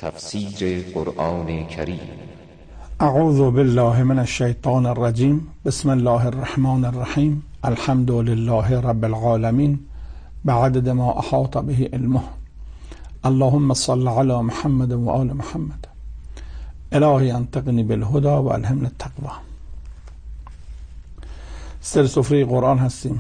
تفسیر قرآن کریم. اعوذ بالله من الشیطان الرجیم. بسم الله الرحمن الرحیم. الحمد لله رب العالمین بعدد ما احاط به علمه. اللهم صل علی محمد و آل محمد. الهی انطقنی بالهدى و الهمنا التقوی. سر سفره قرآن هستیم.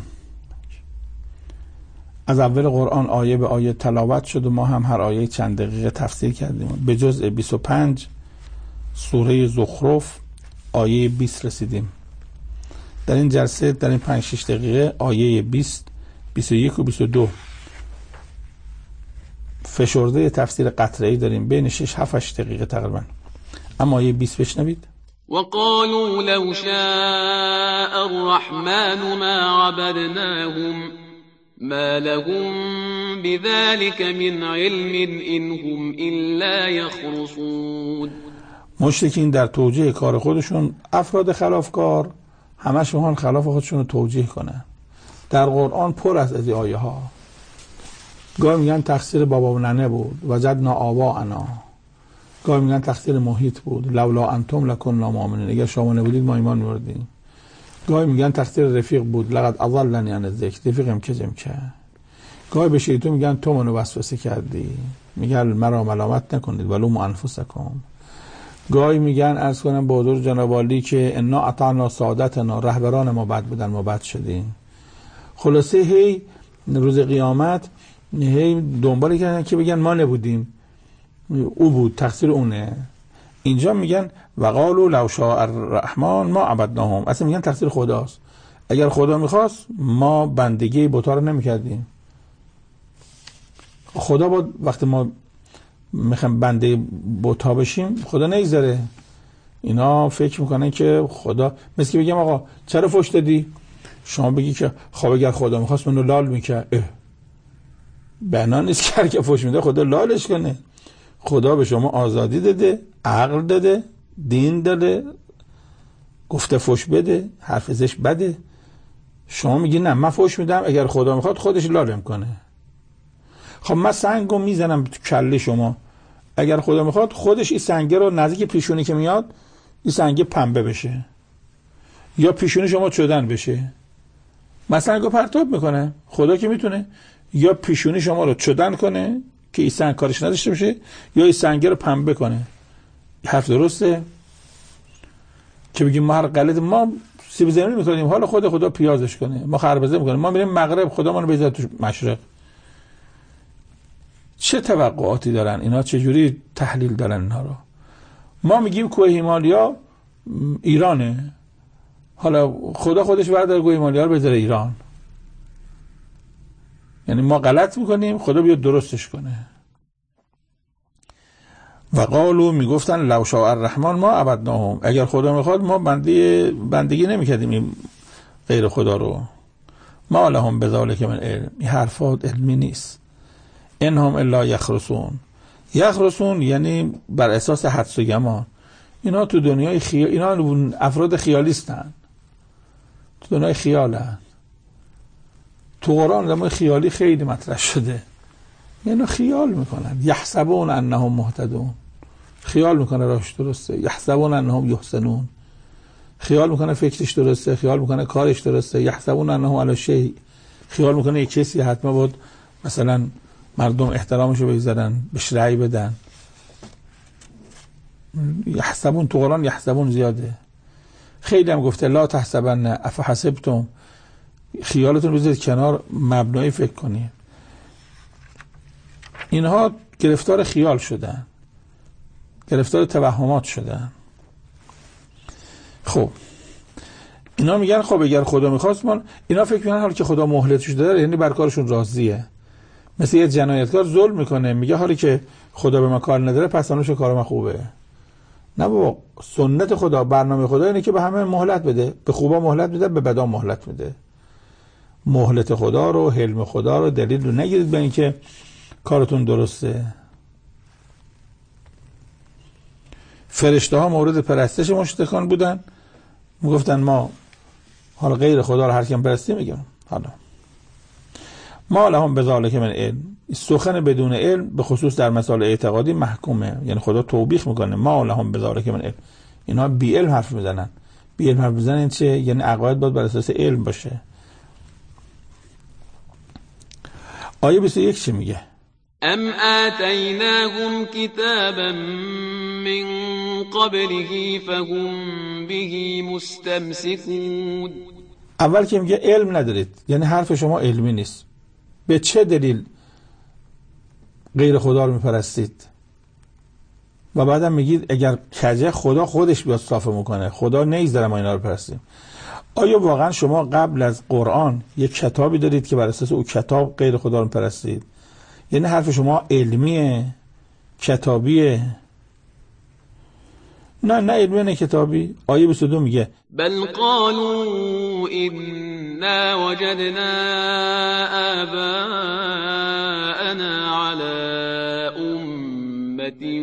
از اول قرآن آیه به آیه تلاوت شد و ما هم هر آیه چند دقیقه تفسیر کردیم. به جزء 25 سوره زخرف آیه 20 رسیدیم. در این جلسه در این 5-6 دقیقه آیه 20 21 و 22 فشرده تفسیر قطره‌ای داریم، بین 6-7 دقیقه تقریبا. اما آیه 20 بشنوید. وقالوا لو شاء الرحمن ما عبدناهم ما لهم بذلك من علم إن هم إلا يخرصون. مشرکین در توجیه کار خودشون، افراد خلافکار همشون میخوان خلاف خودشون رو توجیه کنن. در قرآن پر از این آیه ها. گاهی میگن تقصیر بابا و ننه بود، وجدنا آباءنا. گاهی میگن تقصیر محیط بود، لولا انتم لکنا مؤمنین. اگر شما نبودید ما ایمان می‌آوردیم. گاهی میگن تقصیر رفیق بود، لقد اضلنی عن الذکر. رفیقم کجم کرد. گاهی به شیطان میگن تو منو وسوسه کردی. میگن مرا ملامت نکنید ولوموا انفسکم. گاهی میگن عرض کنم با حضور جناب عالی که انا اطعنا سادتنا، رهبران ما بد بودن ما بد شدیم. خلاصه هی روز قیامت هی دنبال کردن که بگن ما نبودیم، او بود، تقصیر اونه. اینجا میگن وقالوا لو شاء الرحمن ما عبدناهم. اصلا میگن تقصیر خداست. اگر خدا میخواست ما بندگی بت‌ها رو نمیکردیم. خدا با وقتی ما میخوایم بنده بت‌ها بشیم خدا نمیذاره. اینا فکر میکنن که خدا، مثل که بگم آقا چرا فحش دادی؟ شما بگی که خب اگر خدا میخواست منو لال میکرد. بنا نیست که هر که فحش میده خدا لالش کنه. خدا به شما آزادی داده، عقل داده، دین داده، گفته فحش بده، حرف زش بده. شما میگی نه من فحش میدم، اگر خدا میخواد خودش لالم کنه. خب من سنگو میزنم تو کله شما، اگر خدا میخواد خودش این سنگه رو نزدیک پیشونی که میاد این سنگه پنبه بشه یا پیشونی شما چدن بشه. مثلا سنگو پرتاب میکنه، خدا که میتونه یا پیشونی شما رو چدن کنه که این سنگ کارش نداشته باشه یا این سنگه رو پنبه کنه. حرف درسته که بگیم ما هر غلط ما سیب زمینی میکنیم حالا خدا پیازش کنه، ما خربزه میکنیم، ما میریم مغرب خدا ما رو بذاره تو مشرق. چه توقعاتی دارن اینا؟ چه جوری تحلیل دارن اینا رو؟ ما میگیم کوه هیمالیا ایرانه، حالا خدا خودش برداره کوه هیمالیا رو بذاره ایران. یعنی ما غلط میکنیم خدا بیاد درستش کنه. و قالو میگفتن لو شاء الرحمن ما عبدناهم. اگر خدا میخواد ما بندگی نمیکردیم این غیر خدا رو. ما لهم بذلک من علم. این حرفات علمی نیست. انهم الا یخرصون. یخرصون یعنی بر اساس حدس و گمان. اینا تو دنیای اینا افراد خیالیستن، تو دنیای خیالن. تو قرآن دمای خیالی خیلی مطرح شده. اینا خیال میکنن. یحسبون انهم مهتدون. خیال میکنه راهش درسته. یحسبون انهم یحسنون. خیال میکنه فکرش درسته، خیال میکنه کارش درسته. یحسبون انهم علی شیء. خیال میکنه یک کسی حتما بود مثلا مردم احترامشو بگذارن، بهش رأی بدن. یحسبون تو قرآن یحسبون زیاده. خیلی هم گفته لا تحسبن افحسبتم. خیالتون رو بذارید کنار، مبنایی فکر کنید. اینها گرفتار خیال شدن، گرفتار توهمات شدن. خب اینا میگن خب اگر خدا میخواست من، اینا فکر میکنن حالا که خدا مهلتش داره یعنی بر کارشون راضیه. مثل یه جنایتکار ظلم میکنه میگه حالی که خدا به من کار نداره پس هنوز کار من خوبه. نه بابا، سنت خدا، برنامه خدا اینه که به همه مهلت بده، به خوبا مهلت بده، به بدا مهلت بده. مهلت خدا رو، حلم خدا رو دلیل رو نگیرید به اینکه کارتون درسته. فرشته ها مورد پرستش مشرکان بودن، میگفتن ما حالا غیر خدا رو هر کیم پرستیم. میگم حالا ما لهم بذلک من علم. سخن بدون علم به خصوص در مسائل اعتقادی محکومه. یعنی خدا توبیخ میکنه ما لهم بذالک من علم، اینا بی علم حرف میزنن. بی علم حرف میزنن چه؟ یعنی عقاید باید بر اساس علم باشه. آیه 21 چه میگه؟ ام آتیناهم کتابا من قبله فهم به مستمسکون. اول که میگه علم ندارید، یعنی حرف شما علمی نیست. به چه دلیل غیر خدا رو میپرستید؟ و بعدم میگید اگر کجه خدا خودش بیاد صافه میکنه، خدا نیذاره ما اینا رو پرستیم. آیا واقعا شما قبل از قرآن یک کتابی دارید که بر اساس او کتاب غیر خدا رو پرستید؟ یعنی حرف شما علمیه، کتابیه؟ نه علمیه نه کتابی. آیه 22 میگه بل قالوا إنا وجدنا آباءنا على أمة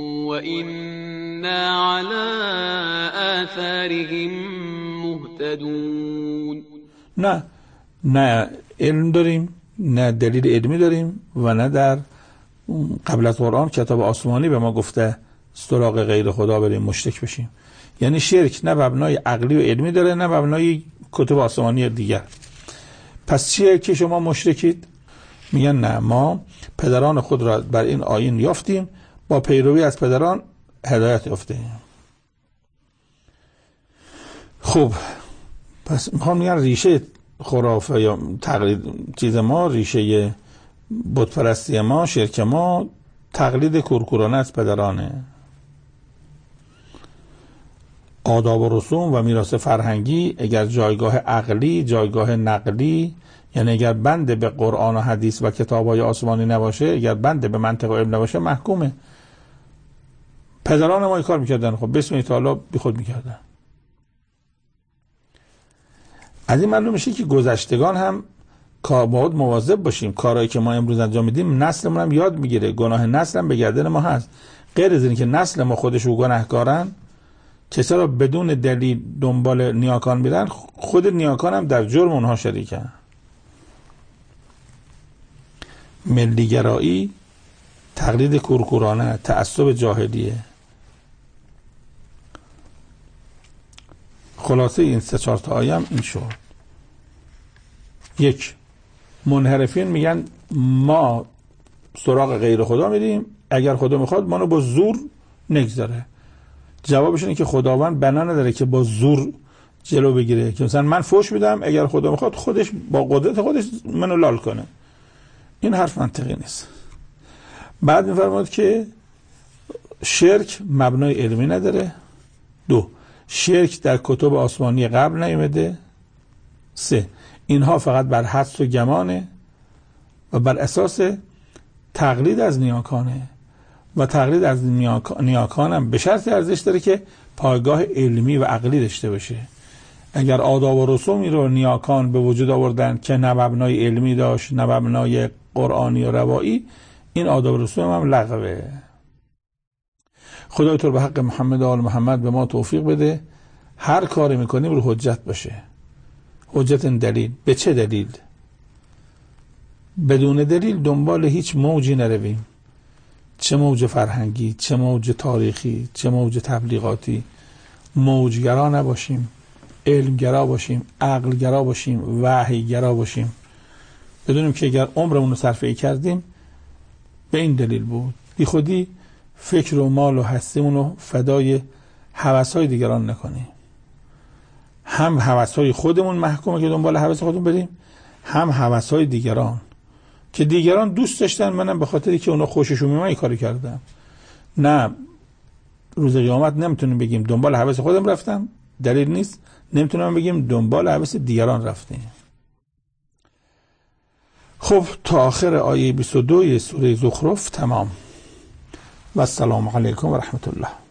وإنا على آثارهم مهتدون. نه علم داریم، نه دلیل علمی داریم و نه در قبل از قرآن کتاب آسمانی به ما گفته سراغ غیر خدا بریم مشرک بشیم. یعنی شرک نه مبنای عقلی و علمی داره نه مبنای کتب آسمانی دیگر. پس چیه که شما مشرکید؟ میگن نه، ما پدران خود را بر این آیین یافتیم، با پیروی از پدران هدایت یافتیم. خب پس میخوام میگن ریشه خرافه یا تقلید چیز ما، ریشه بت پرستی ما، شرک ما تقلید کورکورانه از پدرانه. آداب و رسوم و میراث فرهنگی اگر جایگاه عقلی، جایگاه نقلی، یعنی اگر بند به قرآن و حدیث و کتاب‌های آسمانی نباشه، اگر بند به منطق و علم نباشه، محکومه. پدران ما این کار میکردن، خب بسم الله بی خود میکردن. از این معلوم میشه که گذشتگان هم باید مواظب باشیم. کارهایی که ما امروز انجام میدیم نسلمون هم یاد میگیره، گناه نسل هم به گردن ما هست. غیر از این که نسل ما خودشون گناهکارن، کسا را بدون دلیل دنبال نیاکان میرن، خود نیاکان هم در جرم اونها شریکن. ملیگرایی، تقلید کورکورانه، تعصب جاهلیه. خلاصه این 3-4 تا آیه هم این شد. 1. منحرفین میگن ما سراغ غیر خدا میریم، اگر خدا میخواد ما رو با زور نگذاره. جوابش اینه که خداوند بنا نداره که با زور جلو بگیره، که مثلا من فوش میدم اگر خدا میخواد خودش با قدرت خودش منو لال کنه. این حرف منطقی نیست. بعد میفرماید که شرک مبنای علمی نداره. 2. شرک در کتب آسمانی قبل نیامده. 3. اینها فقط بر حدس و گمانه و بر اساس تقلید از نیاکانه و تقلید از نیاکان هم به شرط ارزش داره که پایگاه علمی و عقلی داشته باشه. اگر آداب و رسومی رو نیاکان به وجود آوردن که نه مبنای علمی داشت نه مبنای قرآنی و روایی، این آداب و رسوم هم لغوه. خدای تو به حق محمد و آل محمد به ما توفیق بده هر کاری میکنیم رو حجت باشه. حجت دلیل. به چه دلیل؟ بدون دلیل دنبال هیچ موجی نرویم، چه موج فرهنگی، چه موج تاریخی، چه موج تبلیغاتی. موجگرا نباشیم، علمگرا باشیم، عقلگرا باشیم، وحیگرا باشیم. بدونیم که اگر عمرمون رو صرفه کردیم به این دلیل بود. بی خودی فکر و مال و هستیمون رو فدای هوس‌های دیگران نکنیم. هم هوس‌های خودمون محکومه که دنبال هوس خودمون بریم، هم هوس‌های دیگران که دیگران دوست داشتن، منم به خاطری که اونا خوششون میاد این کارو کردم. نه، روز قیامت نمیتونیم بگیم دنبال هوس خودم رفتم، دلیل نیست. نمیتونم بگیم دنبال هوس دیگران رفتیم. خب تا آخر آیه 22 سوره زخرف تمام. و السلام علیکم و رحمت الله.